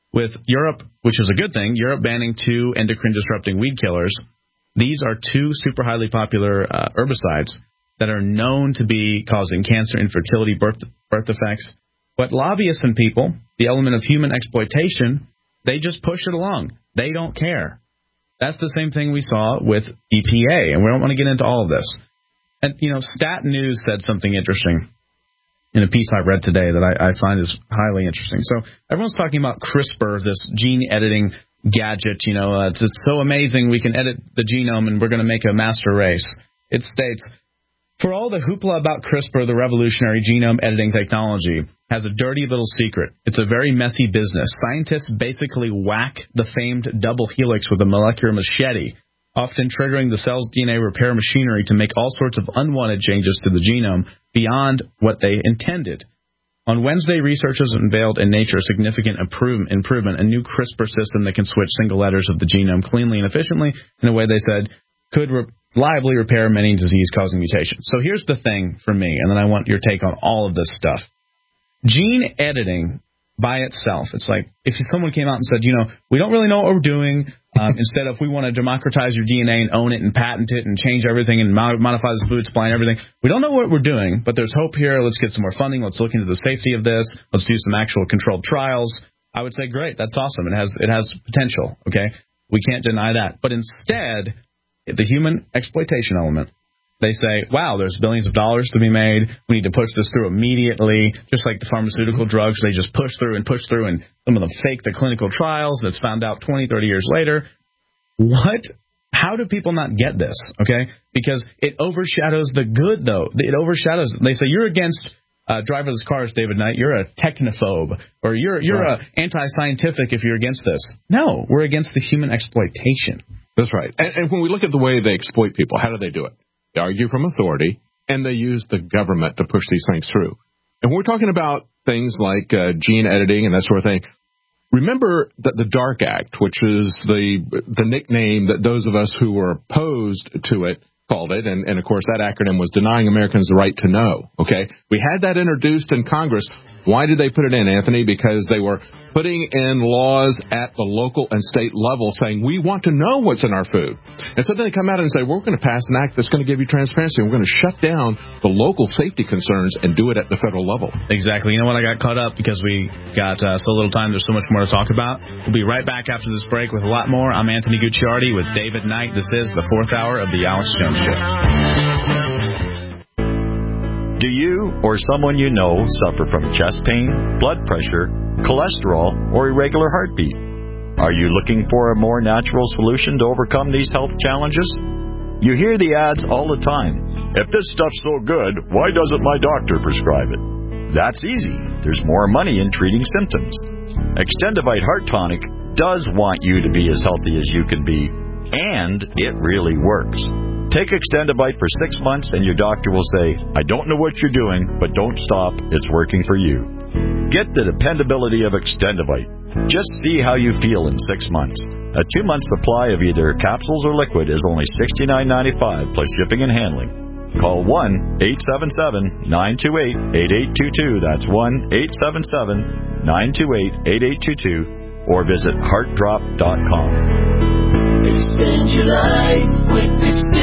with Europe, which is a good thing, Europe banning 2 endocrine-disrupting weed killers. These are 2 super highly popular herbicides that are known to be causing cancer, infertility, birth defects. But lobbyists and people, the element of human exploitation, they just push it along. They don't care. That's the same thing we saw with EPA, and we don't want to get into all of this. And, Stat News said something interesting in a piece I read today that I find is highly interesting. So everyone's talking about CRISPR, this gene editing gadget. It's so amazing we can edit the genome and we're going to make a master race. It states, for all the hoopla about CRISPR, the revolutionary genome editing technology has a dirty little secret. It's a very messy business. Scientists basically whack the famed double helix with a molecular machete, often triggering the cell's DNA repair machinery to make all sorts of unwanted changes to the genome beyond what they intended. On Wednesday, researchers unveiled in Nature a significant improvement, a new CRISPR system that can switch single letters of the genome cleanly and efficiently in a way they said could reliably repair many disease-causing mutations. So here's the thing for me, and then I want your take on all of this stuff. Gene editing by itself, it's like if someone came out and said, we don't really know what we're doing. Instead of we want to democratize your DNA and own it and patent it and change everything and modify the food supply and everything. We don't know what we're doing, but there's hope here. Let's get some more funding. Let's look into the safety of this. Let's do some actual controlled trials. I would say, great, that's awesome. It has potential, okay? We can't deny that. But instead, the human exploitation element, they say, wow, there's billions of dollars to be made. We need to push this through immediately. Just like the pharmaceutical drugs, they just push through, and some of them fake the clinical trials. That's found out 20, 30 years later. What? How do people not get this, okay? Because it overshadows the good, though. It overshadows. They say, you're against driverless cars, David Knight. You're a technophobe. Or you're right. Anti-scientific if you're against this. No, we're against the human exploitation.
That's right. And when we look at the way they exploit people, how do they do it? They argue from authority, and they use the government to push these things through. And when we're talking about things like gene editing and that sort of thing, remember that the DARK Act, which is the nickname that those of us who were opposed to it called it, and of course that acronym was Denying Americans the Right to Know, okay? We had that introduced in Congress. Why did they put it in, Anthony? Because they were putting in laws at the local and state level saying, we want to know what's in our food. And so then they come out and say, we're going to pass an act that's going to give you transparency. We're going to shut down the local safety concerns and do it at the federal level.
Exactly. You know what? I got caught up because we got so little time. There's so much more to talk about. We'll be right back after this break with a lot more. I'm Anthony Gucciardi with David Knight. This is the 4th hour of the Alex Jones Show.
Do you or someone you know suffer from chest pain, blood pressure, cholesterol, or irregular heartbeat? Are you looking for a more natural solution to overcome these health challenges? You hear the ads all the time. If this stuff's so good, why doesn't my doctor prescribe it? That's easy. There's more money in treating symptoms. Extendivite Heart Tonic does want you to be as healthy as you can be, and it really works. Take Extendivite for 6 months and your doctor will say, I don't know what you're doing, but don't stop. It's working for you. Get the dependability of Extendivite. Just see how you feel in 6 months. A 2-month supply of either capsules or liquid is only $69.95 plus shipping and handling. Call 1-877-928-8822. That's 1-877-928-8822 or visit heartdrop.com.
Extend your life with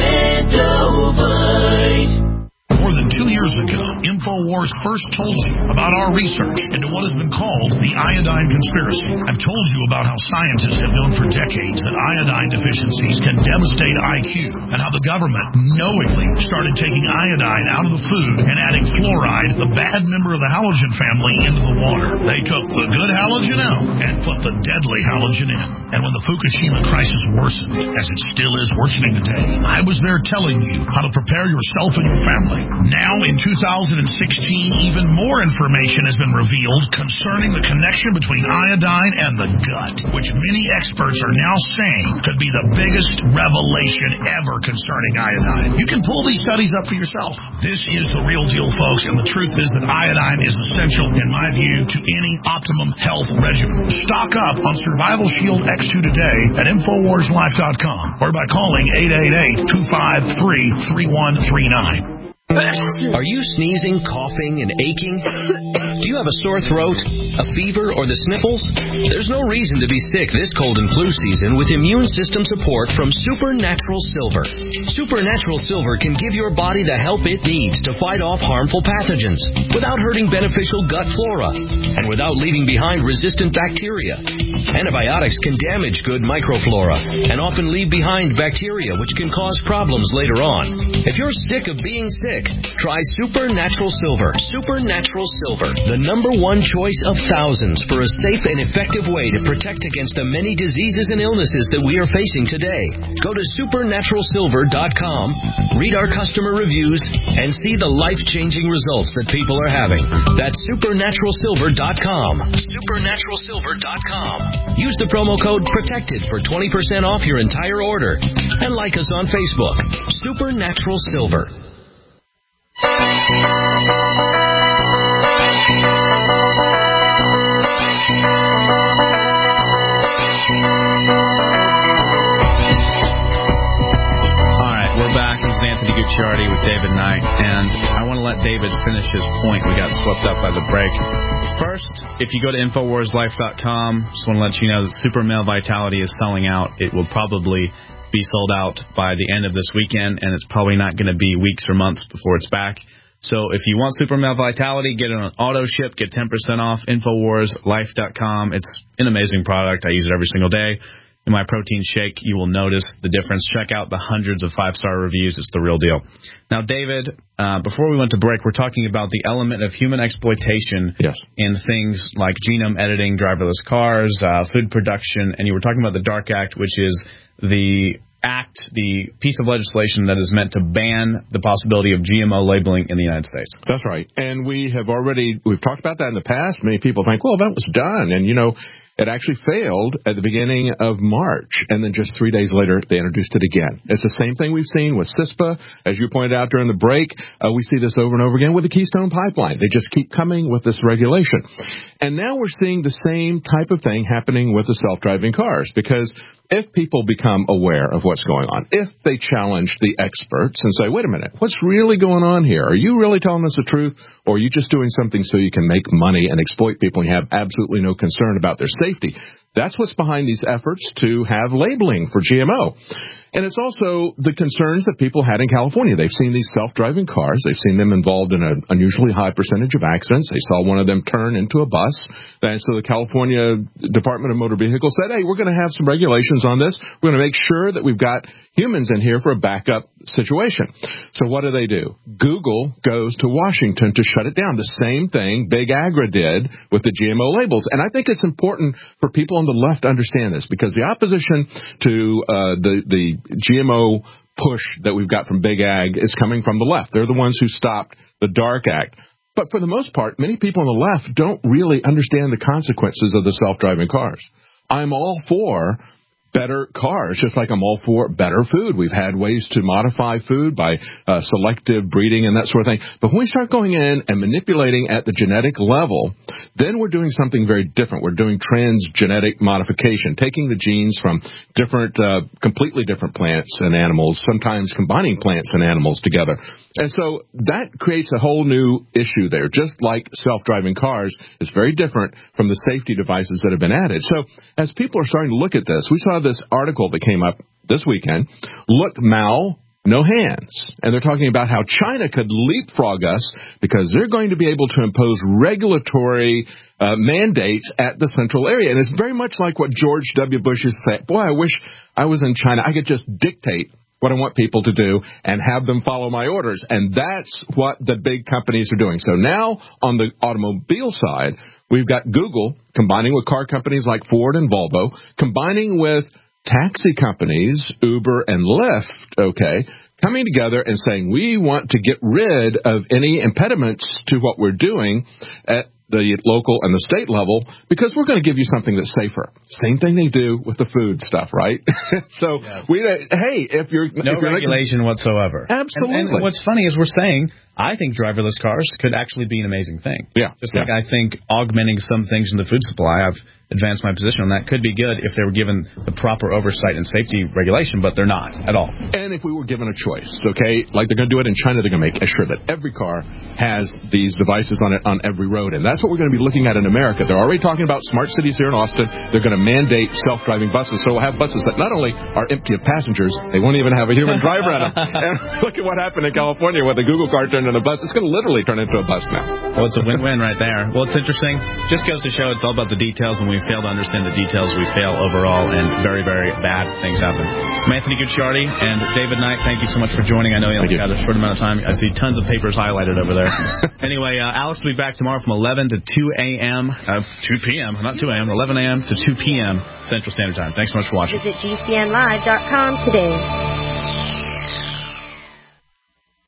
Extendivite.
More than 2 years ago, InfoWars first told you about our research into what has been called the iodine conspiracy. I've told you about how scientists have known for decades that iodine deficiencies can devastate IQ, and how the government knowingly started taking iodine out of the food and adding fluoride, the bad member of the halogen family, into the water. They took the good halogen out and put the deadly halogen in. And when the Fukushima crisis worsened, as it still is worsening today, I was there telling you how to prepare yourself and your family. Now, in 2016, even more information has been revealed concerning the connection between iodine and the gut, which many experts are now saying could be the biggest revelation ever concerning iodine. You can pull these studies up for yourself. This is the real deal, folks, and the truth is that iodine is essential, in my view, to any optimum health regimen. Stock up on Survival Shield X2 today at InfoWarsLife.com or by calling 888-253-3139.
Are you sneezing, coughing, and aching? Do you you have a sore throat, a fever, or the sniffles? There's no reason to be sick this cold and flu season with immune system support from Supernatural Silver. Supernatural Silver can give your body the help it needs to fight off harmful pathogens without hurting beneficial gut flora and without leaving behind resistant bacteria. Antibiotics can damage good microflora and often leave behind bacteria which can cause problems later on. If you're sick of being sick, try Supernatural Silver. Supernatural Silver, the #1 choice of thousands for a safe and effective way to protect against the many diseases and illnesses that we are facing today. Go to supernaturalsilver.com, read our customer reviews, and see the life-changing results that people are having. That's supernaturalsilver.com. Supernaturalsilver.com. Use the promo code PROTECTED for 20% off your entire order. And like us on Facebook. Supernatural Silver.
We're back. This is Anthony Gucciardi with David Knight, and I want to let David finish his point. We got swept up by the break. First, if you go to InfoWarsLife.com, just want to let you know that Super Male Vitality is selling out. It will probably be sold out by the end of this weekend, and it's probably not going to be weeks or months before it's back. So if you want Super Male Vitality, get it on auto ship, get 10% off, InfoWarsLife.com. It's an amazing product. I use it every single day. In my protein shake, you will notice the difference. Check out the hundreds of 5-star reviews. It's the real deal. Now, David, before we went to break, we're talking about the element of human exploitation in things like genome editing, driverless cars, food production, and you were talking about the DARK Act, which is the piece of legislation that is meant to ban the possibility of GMO labeling in the United States.
That's right. And we've talked about that in the past. Many people think, well, that was done. And, it actually failed at the beginning of March, and then just 3 days later, they introduced it again. It's the same thing we've seen with CISPA. As you pointed out during the break, we see this over and over again with the Keystone Pipeline. They just keep coming with this regulation. And now we're seeing the same type of thing happening with the self-driving cars, because if people become aware of what's going on, if they challenge the experts and say, wait a minute, what's really going on here? Are you really telling us the truth, or are you just doing something so you can make money and exploit people and you have absolutely no concern about their safety? That's what's behind these efforts to have labeling for GMO. And it's also the concerns that people had in California. They've seen these self-driving cars. They've seen them involved in an unusually high percentage of accidents. They saw one of them turn into a bus. And so the California Department of Motor Vehicles said, hey, we're going to have some regulations on this. We're going to make sure that we've got humans in here for a backup situation. So what do? Google goes to Washington to shut it down. The same thing Big Agra did with the GMO labels. And I think it's important for people on the left to understand this, because the opposition to the GMO push that we've got from Big Ag is coming from the left. They're the ones who stopped the DARK Act. But for the most part, many people on the left don't really understand the consequences of the self-driving cars. I'm all for better cars, just like I'm all for better food. We've had ways to modify food by selective breeding and that sort of thing. But when we start going in and manipulating at the genetic level, then we're doing something very different. We're doing transgenetic modification, taking the genes from completely different plants and animals, sometimes combining plants and animals together. And so that creates a whole new issue there. Just like self-driving cars is very different from the safety devices that have been added. So as people are starting to look at this, we saw this article that came up this weekend, Look Mao, No Hands. And they're talking about how China could leapfrog us because they're going to be able to impose regulatory mandates at the central area. And it's very much like what George W. Bush is saying. Boy, I wish I was in China. I could just dictate what I want people to do and have them follow my orders. And that's what the big companies are doing. So now on the automobile side, we've got Google combining with car companies like Ford and Volvo, combining with taxi companies, Uber and Lyft, coming together and saying we want to get rid of any impediments to what we're doing at the local and the state level, because we're going to give you something that's safer. Same thing they do with the food stuff, right? So, if you're...
No regulation whatsoever.
Absolutely.
And what's funny is we're saying, I think driverless cars could actually be an amazing thing.
Yeah.
Just like I think augmenting some things in the food supply, I've advanced my position on that, could be good if they were given the proper oversight and safety regulation, but they're not at all.
And if we were given a choice, like they're going to do it in China, they're going to make sure that every car has these devices on it on every road. And that's that's what we're going to be looking at in America. They're already talking about smart cities here in Austin. They're going to mandate self-driving buses. So we'll have buses that not only are empty of passengers, they won't even have a human driver in them. And look at what happened in California with the Google car turned into a bus. It's going to literally turn into a bus now.
Well, it's a win-win right there. Well, it's interesting. Just goes to show it's all about the details. When we fail to understand the details, we fail overall, and very, very bad things happen. I'm Anthony Gucciardi and David Knight, thank you so much for joining. I know you only got a short amount of time. I see tons of papers highlighted over there. Anyway, Alex will be back tomorrow from 11 to 2 a.m. 2 p.m., not 2 a.m., 11 a.m. to 2 p.m. Central Standard Time. Thanks so much for watching.
Visit GCNlive.com today.